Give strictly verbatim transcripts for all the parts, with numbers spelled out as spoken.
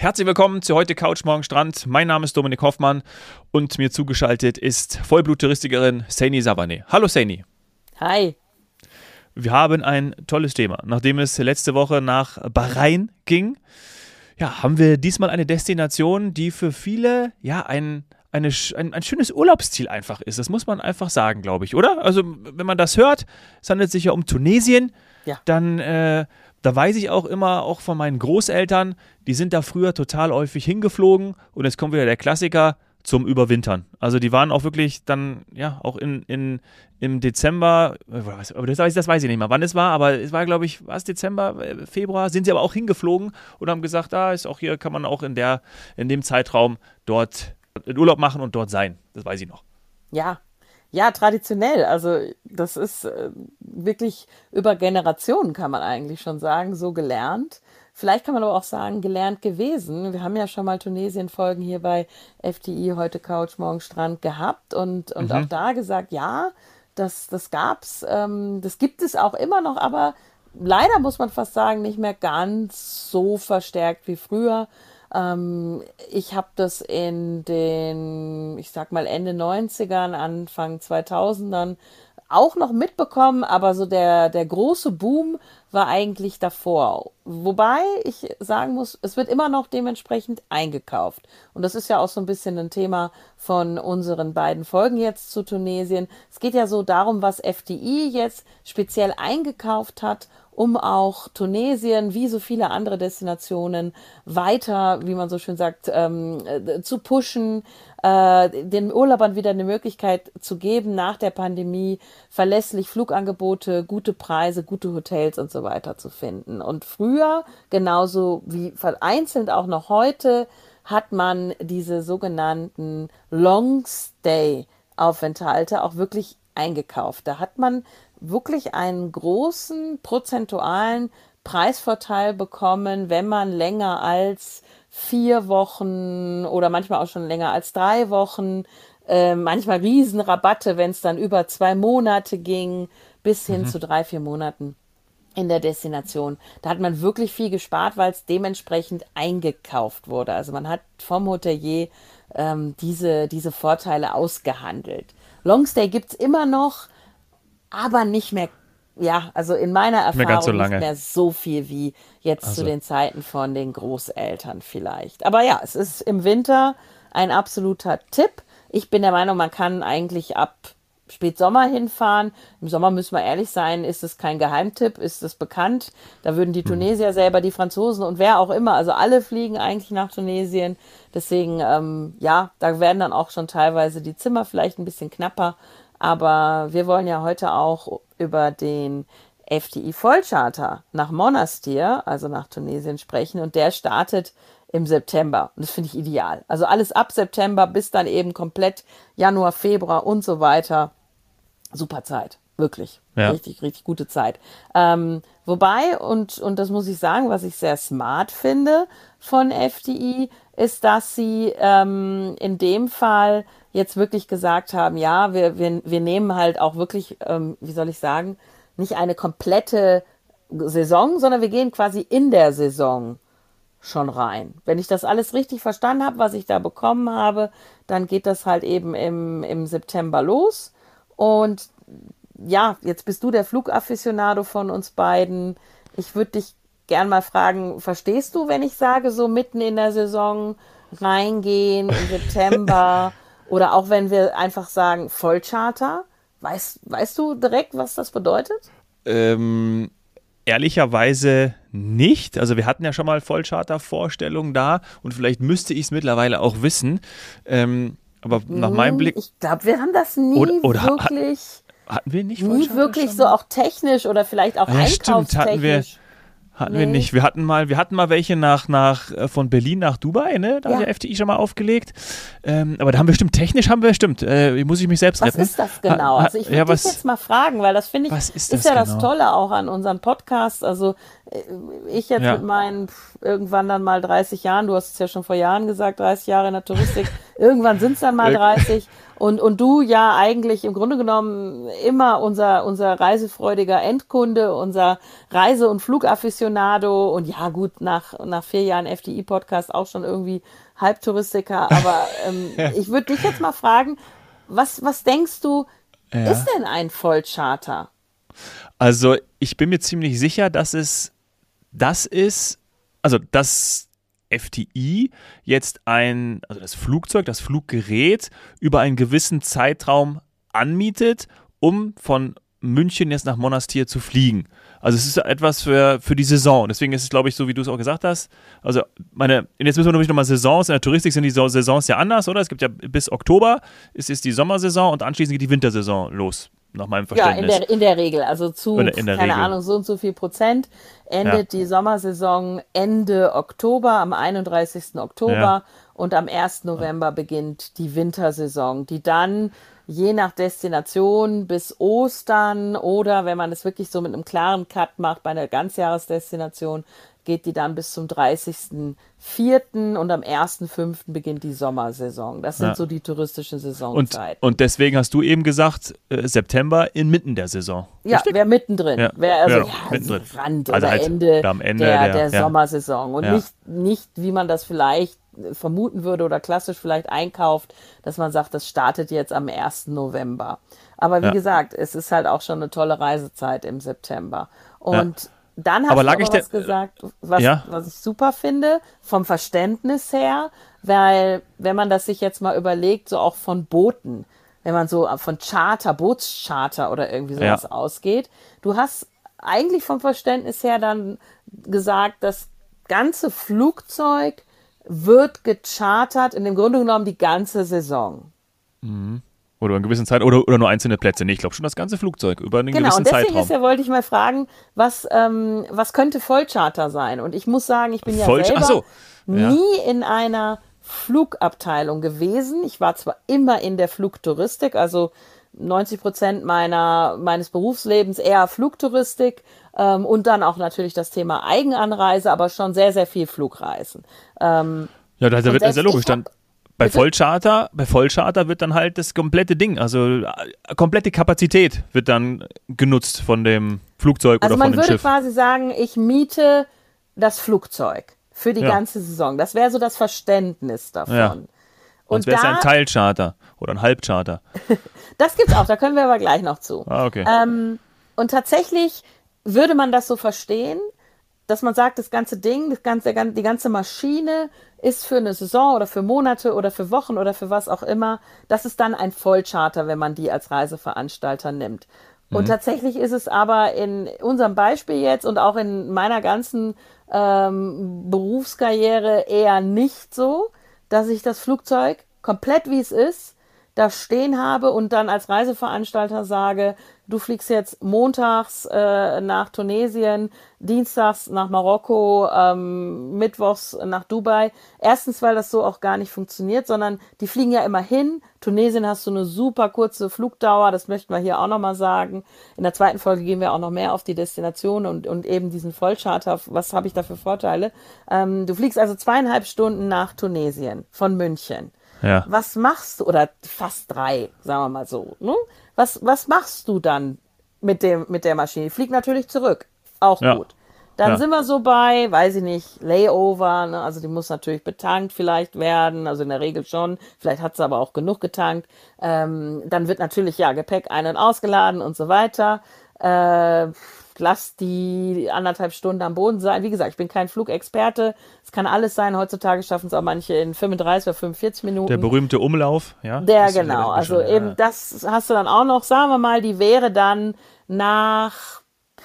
Herzlich willkommen zu heute Couch Morgen Strand. Mein Name ist Dominik Hoffmann und mir zugeschaltet ist Vollblut-Touristikerin Saini Sabaneh. Hallo Saini. Hi. Wir haben ein tolles Thema. Nachdem es letzte Woche nach Bahrain ging, ja, haben wir diesmal eine Destination, die für viele ja ein, eine, ein, ein schönes Urlaubsziel einfach ist. Das muss man einfach sagen, glaube ich, oder? Also wenn man das hört, es handelt sich ja um Tunesien, ja. dann äh, da weiß ich auch immer, auch von meinen Großeltern, die sind da früher total häufig hingeflogen und jetzt kommt wieder der Klassiker zum Überwintern. Also die waren auch wirklich dann, ja, auch in, in, im Dezember, aber das, das weiß ich nicht mehr, wann es war, aber es war, glaube ich, war es Dezember, Februar, sind sie aber auch hingeflogen und haben gesagt, da ist auch hier, kann man auch in, der, in dem Zeitraum dort Urlaub machen und dort sein. Das weiß ich noch. Ja. Ja, traditionell. Also das ist äh, wirklich über Generationen, kann man eigentlich schon sagen, so gelernt. Vielleicht kann man aber auch sagen, gelernt gewesen. Wir haben ja schon mal Tunesien-Folgen hier bei F D I, heute Couch, morgen Strand gehabt und, und mhm. auch da gesagt, ja, das, das gab's, ähm, das gibt es auch immer noch, aber leider muss man fast sagen, nicht mehr ganz so verstärkt wie früher. Ich habe das in den, ich sag mal Ende neunzigern, Anfang zweitausendern auch noch mitbekommen, aber so der, der große Boom war eigentlich davor. Wobei ich sagen muss, es wird immer noch dementsprechend eingekauft. Und das ist ja auch so ein bisschen ein Thema von unseren beiden Folgen jetzt zu Tunesien. Es geht ja so darum, was F D I jetzt speziell eingekauft hat, um auch Tunesien, wie so viele andere Destinationen, weiter, wie man so schön sagt, ähm, zu pushen, äh, den Urlaubern wieder eine Möglichkeit zu geben, nach der Pandemie verlässlich Flugangebote, gute Preise, gute Hotels und so weiter zu finden. Und früher, genauso wie vereinzelt auch noch heute, hat man diese sogenannten Long-Stay-Aufenthalte auch wirklich eingekauft. Da hat man wirklich einen großen prozentualen Preisvorteil bekommen, wenn man länger als vier Wochen oder manchmal auch schon länger als drei Wochen, äh, manchmal Riesenrabatte, wenn es dann über zwei Monate ging, bis hin mhm. zu drei, vier Monaten in der Destination. Da hat man wirklich viel gespart, weil es dementsprechend eingekauft wurde. Also man hat vom Hotelier ähm, diese, diese Vorteile ausgehandelt. Longstay gibt's immer noch, aber nicht mehr, ja, also in meiner Erfahrung so nicht mehr so viel wie jetzt also. zu den Zeiten von den Großeltern vielleicht. Aber ja, es ist im Winter ein absoluter Tipp. Ich bin der Meinung, man kann eigentlich ab Spätsommer hinfahren. Im Sommer müssen wir ehrlich sein, ist es kein Geheimtipp, ist es bekannt. Da würden die Tunesier selber, die Franzosen und wer auch immer, also alle fliegen eigentlich nach Tunesien. Deswegen, ähm, ja, da werden dann auch schon teilweise die Zimmer vielleicht ein bisschen knapper. Aber wir wollen ja heute auch über den F D I-Vollcharter nach Monastir, also nach Tunesien, sprechen. Und der startet im September. Und das finde ich ideal. Also alles ab September bis dann eben komplett Januar, Februar und so weiter. Super Zeit. Wirklich. Ja. Richtig, richtig gute Zeit. Ähm, wobei, und, und das muss ich sagen, was ich sehr smart finde von F D I, ist, dass sie ähm, in dem Fall jetzt wirklich gesagt haben, ja, wir, wir, wir nehmen halt auch wirklich, ähm, wie soll ich sagen, nicht eine komplette Saison, sondern wir gehen quasi in der Saison schon rein. Wenn ich das alles richtig verstanden habe, was ich da bekommen habe, dann geht das halt eben im, im September los. Und ja, jetzt bist du der Flugafficionado von uns beiden. Ich würde dich gern mal fragen, verstehst du, wenn ich sage, so mitten in der Saison reingehen im September oder auch wenn wir einfach sagen Vollcharter? Weißt, weißt du direkt, was das bedeutet? Ähm, ehrlicherweise nicht. Also wir hatten ja schon mal Vollcharter-Vorstellungen da und vielleicht müsste ich es mittlerweile auch wissen. Ähm, aber nach meinem Blick... Ich glaube, wir haben das nie oder, oder wirklich... Hatten wir nicht Nie wirklich schon? So auch technisch oder vielleicht auch ja, einkaufstechnisch. Stimmt, hatten wir, hatten nee. wir nicht. Wir hatten mal, wir hatten mal welche nach, nach, von Berlin nach Dubai, ne? Da ja. hat der F D I schon mal aufgelegt. Ähm, aber da haben wir stimmt, technisch haben wir, stimmt, äh, muss ich mich selbst was retten. Was ist das genau? Ha, ha, also ich würde ja, dich jetzt mal fragen, weil das finde ich, ist, ist ja genau? das Tolle auch an unseren Podcasts. Also Ich jetzt Ja. mit meinen pff, irgendwann dann mal dreißig Jahren, du hast es ja schon vor Jahren gesagt, dreißig Jahre in der Touristik, irgendwann sind es dann mal dreißig und, und du ja eigentlich im Grunde genommen immer unser, unser reisefreudiger Endkunde, unser Reise- und Flugafficionado und ja gut, nach, nach vier Jahren F D I-Podcast auch schon irgendwie Halbtouristiker, aber ähm, ich würde dich jetzt mal fragen, was, was denkst du, Ja. ist denn ein Vollcharter? Also ich bin mir ziemlich sicher, dass es das ist, also dass F T I jetzt ein, also das Flugzeug, das Fluggerät über einen gewissen Zeitraum anmietet, um von München jetzt nach Monastir zu fliegen. Also es ist etwas für, für die Saison. Deswegen ist es, glaube ich, so wie du es auch gesagt hast. Also meine, jetzt müssen wir nämlich nochmal Saisons. In der Touristik sind die Saisons ja anders, oder? Es gibt ja bis Oktober ist, ist die Sommersaison und anschließend geht die Wintersaison los. Nach meinem Ja, Verständnis. in der, in der Regel. Also zu, In der- in der keine Regel. Ahnung, so und so viel Prozent endet die Sommersaison Ende Oktober, am einunddreißigsten Oktober Ja. und am ersten November beginnt die Wintersaison, die dann je nach Destination bis Ostern oder wenn man es wirklich so mit einem klaren Cut macht bei einer Ganzjahresdestination, geht die dann bis zum dreißigsten vierten und am ersten fünften beginnt die Sommersaison. Das sind Ja. so die touristischen Und, Saisonzeiten. und deswegen hast du eben gesagt, äh, September inmitten der Saison. Ja, Richtig? wer mittendrin. Ja. Wer also, Ja, ja, mittendrin. Rand Also oder halt Ende, am Ende der, der- der ja. Sommersaison. Und Ja. nicht, nicht, wie man das vielleicht vermuten würde oder klassisch vielleicht einkauft, dass man sagt, das startet jetzt am ersten November. Aber wie Ja. gesagt, es ist halt auch schon eine tolle Reisezeit im September. Und dann hast Aber du lag aber ich was denn- gesagt, was, Ja. was ich super finde, vom Verständnis her, weil wenn man das sich jetzt mal überlegt, so auch von Booten, wenn man so von Charter, Bootscharter oder irgendwie sowas Ja. ausgeht, du hast eigentlich vom Verständnis her dann gesagt, das ganze Flugzeug wird gechartert, in dem Grunde genommen die ganze Saison. Oder in gewissen Zeit oder, oder nur einzelne Plätze. Nee, ich glaube schon das ganze Flugzeug über einen Genau, gewissen und deswegen Zeitraum. ist ja, wollte ich mal fragen, was, ähm, was könnte Vollcharter sein? Und ich muss sagen, ich bin ja Voll- selber ach so. Ja. nie in einer Flugabteilung gewesen. Ich war zwar immer in der Flugtouristik, also neunzig Prozent meiner, meines Berufslebens eher Flugtouristik ähm, und dann auch natürlich das Thema Eigenanreise, aber schon sehr, sehr viel Flugreisen. Ähm, Ja, da, da Und wird das ja selbst logisch. ich Dann, hab- bei Bitte? Vollcharter, bei Vollcharter wird dann halt das komplette Ding, also äh, komplette Kapazität wird dann genutzt von dem Flugzeug Also oder man von dem würde Schiff. quasi sagen, ich miete das Flugzeug für die Ja. ganze Saison. Das wäre so das Verständnis davon. Ja. Und Sonst wäre es ja da, ein Teilcharter oder ein Halbcharter. das gibt's auch, da können wir aber gleich noch zu. Ah, okay. Ähm, und tatsächlich würde man das so verstehen, dass man sagt, das ganze Ding, das ganze, die ganze Maschine ist für eine Saison oder für Monate oder für Wochen oder für was auch immer. Das ist dann ein Vollcharter, wenn man die als Reiseveranstalter nimmt. Und tatsächlich ist es aber in unserem Beispiel jetzt und auch in meiner ganzen ähm, Berufskarriere eher nicht so, dass ich das Flugzeug komplett wie es ist da stehen habe und dann als Reiseveranstalter sage, du fliegst jetzt montags äh, nach Tunesien, dienstags nach Marokko, ähm, mittwochs nach Dubai. Erstens, weil das so auch gar nicht funktioniert, sondern die fliegen ja immer hin. Tunesien hast du eine super kurze Flugdauer, das möchten wir hier auch nochmal sagen. In der zweiten Folge gehen wir auch noch mehr auf die Destination und, und eben diesen Vollcharter. Was habe ich da für Vorteile? Ähm, du fliegst also zweieinhalb Stunden nach Tunesien von München. Ja. Was machst du, oder fast drei, sagen wir mal so, ne? Was, was machst du dann mit, dem, mit der Maschine? Die fliegt natürlich zurück, auch Ja. gut. Dann Ja. sind wir so bei, weiß ich nicht, Layover, ne? Also die muss natürlich betankt vielleicht werden, also in der Regel schon, vielleicht hat sie aber auch genug getankt. Ähm, dann wird natürlich, ja, Gepäck ein- und ausgeladen und so weiter. Äh, lass die anderthalb Stunden am Boden sein. Wie gesagt, ich bin kein Flugexperte. Es kann alles sein. Heutzutage schaffen es auch manche in fünfunddreißig oder fünfundvierzig Minuten. Der berühmte Umlauf, ja. Der, Das ist genau. ja Also schon, eben ja. das hast du dann auch noch, sagen wir mal, die wäre dann nach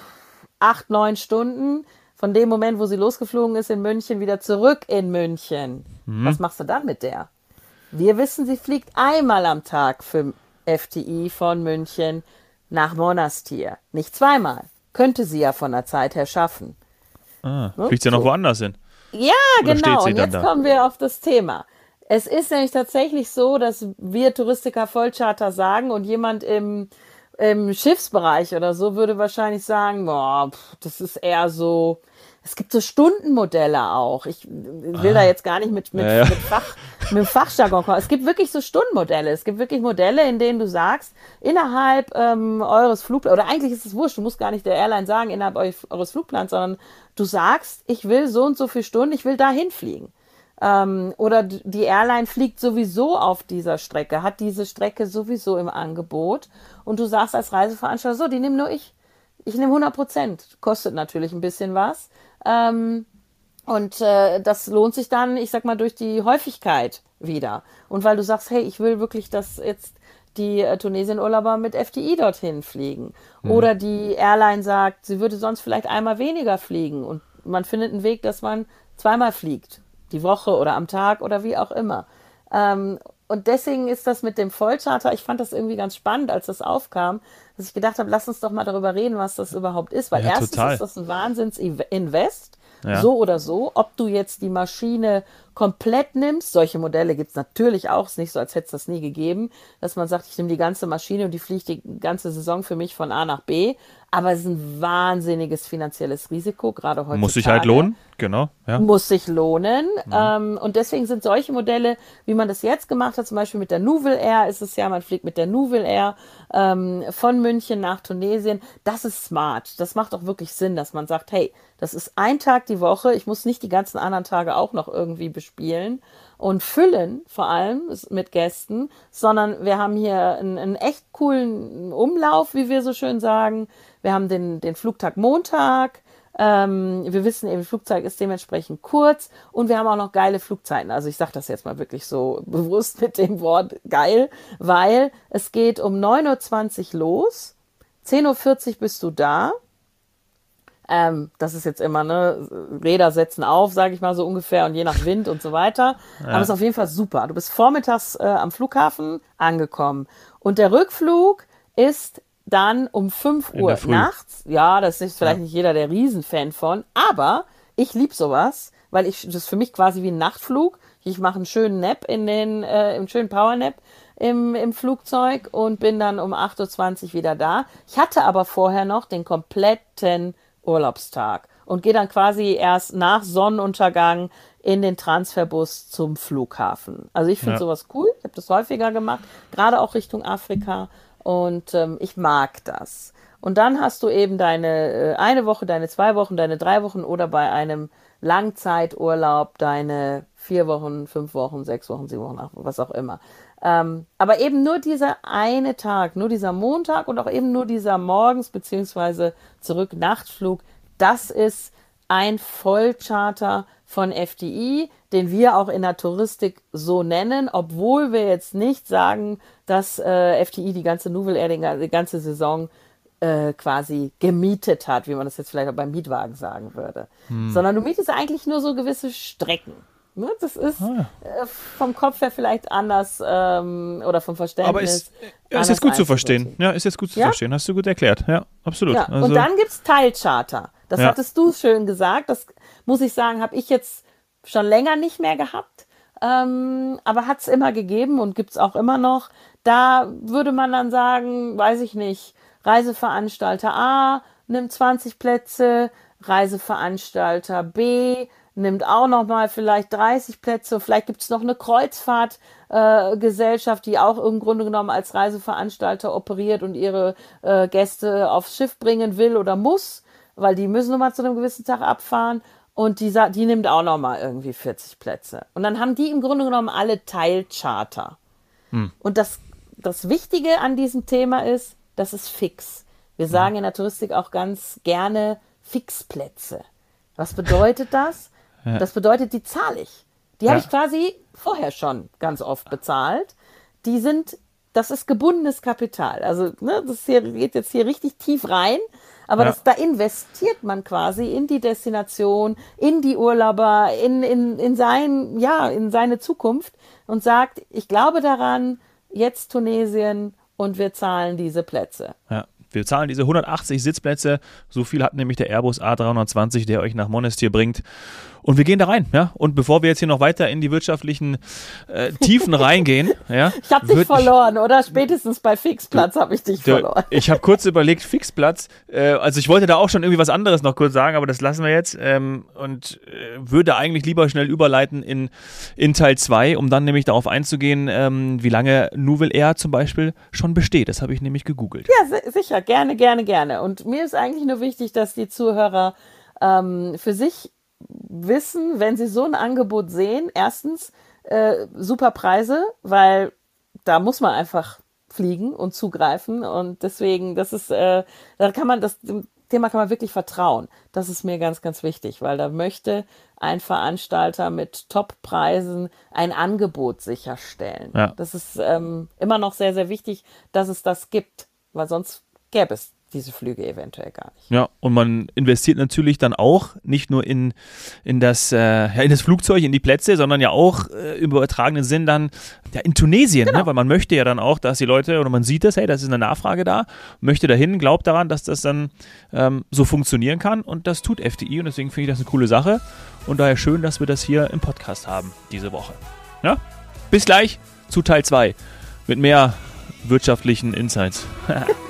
acht, neun Stunden von dem Moment, wo sie losgeflogen ist in München, wieder zurück in München. Mhm. Was machst du dann mit der? Wir wissen, sie fliegt einmal am Tag für F T I von München nach Monastir. Nicht zweimal. Könnte sie ja von der Zeit her schaffen. Ah, fliegt ja noch So. woanders hin. Ja, Oder steht genau. sie Und dann jetzt da? kommen wir auf das Thema. Es ist nämlich tatsächlich so, dass wir Touristiker Vollcharter sagen und jemand im im Schiffsbereich oder so würde wahrscheinlich sagen, boah, pff, das ist eher so, es gibt so Stundenmodelle auch. Ich will ah. da jetzt gar nicht mit, mit, ja, ja. mit, Fach, mit dem Fachjargon kommen. Es gibt wirklich so Stundenmodelle. Es gibt wirklich Modelle, in denen du sagst, innerhalb ähm, eures Flugplans, oder eigentlich ist es wurscht, du musst gar nicht der Airline sagen, innerhalb eures Flugplans, sondern du sagst, ich will so und so viele Stunden, ich will dahin fliegen. Ähm, oder die Airline fliegt sowieso auf dieser Strecke, hat diese Strecke sowieso im Angebot und du sagst als Reiseveranstalter, so, die nehme nur ich. Ich nehme hundert Prozent. Kostet natürlich ein bisschen was. Ähm, und äh, das lohnt sich dann, ich sag mal, durch die Häufigkeit wieder. Und weil du sagst, hey, ich will wirklich, dass jetzt die äh, Tunesien-Urlauber mit F D I dorthin fliegen. Mhm. Oder die Airline sagt, sie würde sonst vielleicht einmal weniger fliegen und man findet einen Weg, dass man zweimal fliegt. Die Woche oder am Tag oder wie auch immer. Ähm, und deswegen ist das mit dem Vollcharter, ich fand das irgendwie ganz spannend, als das aufkam, dass ich gedacht habe, lass uns doch mal darüber reden, was das überhaupt ist. Weil ja, erstens total. Ist das ein Wahnsinns-Invest, ja. so oder so. Ob du jetzt die Maschine komplett nimmst, solche Modelle gibt es natürlich auch, ist nicht so, als hätte es das nie gegeben, dass man sagt, ich nehme die ganze Maschine und die fliegt die ganze Saison für mich von A nach B. Aber es ist ein wahnsinniges finanzielles Risiko, gerade heutzutage. Muss sich halt lohnen, genau. Ja. Muss sich lohnen. Mhm. Ähm, und deswegen sind solche Modelle, wie man das jetzt gemacht hat, zum Beispiel mit der Nouvel Air, ist es ja, man fliegt mit der Nouvel Air ähm, von München nach Tunesien. Das ist smart. Das macht auch wirklich Sinn, dass man sagt, hey, das ist ein Tag die Woche. Ich muss nicht die ganzen anderen Tage auch noch irgendwie bespielen und füllen, vor allem mit Gästen, sondern wir haben hier einen, einen echt coolen Umlauf, wie wir so schön sagen. Wir haben den, den Flugtag Montag. Ähm, wir wissen eben, Flugzeug ist dementsprechend kurz und wir haben auch noch geile Flugzeiten. Also ich sage das jetzt mal wirklich so bewusst mit dem Wort geil, weil es geht um neun Uhr zwanzig los, zehn Uhr vierzig bist du da. Ähm, das ist jetzt immer, ne, Räder setzen auf, sage ich mal so ungefähr und je nach Wind und so weiter. Ja. Aber es ist auf jeden Fall super. Du bist vormittags äh, am Flughafen angekommen und der Rückflug ist dann um fünf Uhr nachts. Ja, das ist vielleicht ja. nicht jeder der Riesenfan von, aber ich liebe sowas, weil ich das ist für mich quasi wie ein Nachtflug. Ich mache einen schönen Nap in den, äh, einen schönen Powernap im, im Flugzeug und bin dann um acht Uhr zwanzig wieder da. Ich hatte aber vorher noch den kompletten Urlaubstag und gehe dann quasi erst nach Sonnenuntergang in den Transferbus zum Flughafen. Also ich finde ja. sowas cool. Ich habe das häufiger gemacht, gerade auch Richtung Afrika. Und ähm, ich mag das. Und dann hast du eben deine äh, eine Woche, deine zwei Wochen, deine drei Wochen oder bei einem Langzeiturlaub deine vier Wochen, fünf Wochen, sechs Wochen, sieben Wochen, acht Wochen, was auch immer. Ähm, aber eben nur dieser eine Tag, nur dieser Montag und auch eben nur dieser Morgens- beziehungsweise Zurück-Nachtflug, das ist ein Vollcharter von F D I, den wir auch in der Touristik so nennen, obwohl wir jetzt nicht sagen, dass äh, F D I die ganze Nouvel Air, die, die ganze Saison äh, quasi gemietet hat, wie man das jetzt vielleicht auch beim Mietwagen sagen würde. Hm. Sondern du mietest eigentlich nur so gewisse Strecken. Ne? Das ist ah. äh, vom Kopf her vielleicht anders ähm, oder vom Verständnis. Aber ist, ja, ist jetzt gut zu verstehen. Ja, ist jetzt gut zu ja? verstehen. Hast du gut erklärt. Ja, absolut. Ja. Also, und dann gibt es Teilcharter. Das ja. hattest du schön gesagt. Das muss ich sagen, habe ich jetzt schon länger nicht mehr gehabt. Ähm, aber hat es immer gegeben und gibt es auch immer noch. Da würde man dann sagen, weiß ich nicht, Reiseveranstalter A nimmt zwanzig Plätze, Reiseveranstalter B nimmt auch noch mal vielleicht dreißig Plätze. Vielleicht gibt es noch eine Kreuzfahrtgesellschaft, äh, die auch im Grunde genommen als Reiseveranstalter operiert und ihre äh, Gäste aufs Schiff bringen will oder muss, weil die müssen nochmal zu einem gewissen Tag abfahren. Und die, die nimmt auch nochmal irgendwie vierzig Plätze. Und dann haben die im Grunde genommen alle Teilcharter. Hm. Und das, das Wichtige an diesem Thema ist, das ist fix. Wir sagen in der Touristik auch ganz gerne Fixplätze. Was bedeutet das? Ja. Das bedeutet, die zahle ich. Die ja. habe ich quasi vorher schon ganz oft bezahlt. Die sind, das ist gebundenes Kapital. Also ne, das hier, geht jetzt hier richtig tief rein. Aber ja. das, da investiert man quasi in die Destination, in die Urlauber, in, in, in, sein, ja, in seine Zukunft und sagt, ich glaube daran, jetzt Tunesien und wir zahlen diese Plätze. Ja. Wir zahlen diese hundertachtzig Sitzplätze, so viel hat nämlich der Airbus A dreihundertzwanzig, der euch nach Monastir bringt. Und wir gehen da rein, ja. Und bevor wir jetzt hier noch weiter in die wirtschaftlichen äh, Tiefen reingehen, ja. Ich habe dich verloren, ich, oder? Spätestens bei Fixplatz habe ich dich der, verloren. Ich habe kurz überlegt, Fixplatz. Äh, also ich wollte da auch schon irgendwie was anderes noch kurz sagen, aber das lassen wir jetzt. Ähm, und äh, würde eigentlich lieber schnell überleiten in, in Teil zwei, um dann nämlich darauf einzugehen, ähm, wie lange Nouvel Air zum Beispiel schon besteht. Das habe ich nämlich gegoogelt. Ja, si- sicher. Gerne, gerne, gerne. Und mir ist eigentlich nur wichtig, dass die Zuhörer ähm, für sich wissen, wenn sie so ein Angebot sehen, erstens äh, super Preise, weil da muss man einfach fliegen und zugreifen und deswegen, das ist, äh, da kann man, das dem Thema kann man wirklich vertrauen. Das ist mir ganz, ganz wichtig, weil da möchte ein Veranstalter mit Top-Preisen ein Angebot sicherstellen. Ja. Das ist ähm, immer noch sehr, sehr wichtig, dass es das gibt, weil sonst gäbe es diese Flüge eventuell gar nicht. Ja, und man investiert natürlich dann auch nicht nur in, in, das, äh, ja, in das Flugzeug, in die Plätze, sondern ja auch äh, im übertragenen Sinn dann ja, in Tunesien, genau. ne? Weil man möchte ja dann auch, dass die Leute, oder man sieht das, hey, das ist eine Nachfrage da, möchte dahin, glaubt daran, dass das dann ähm, so funktionieren kann und das tut F D I und deswegen finde ich das eine coole Sache und daher schön, dass wir das hier im Podcast haben diese Woche. Ja? Bis gleich zu Teil zwei mit mehr wirtschaftlichen Insights.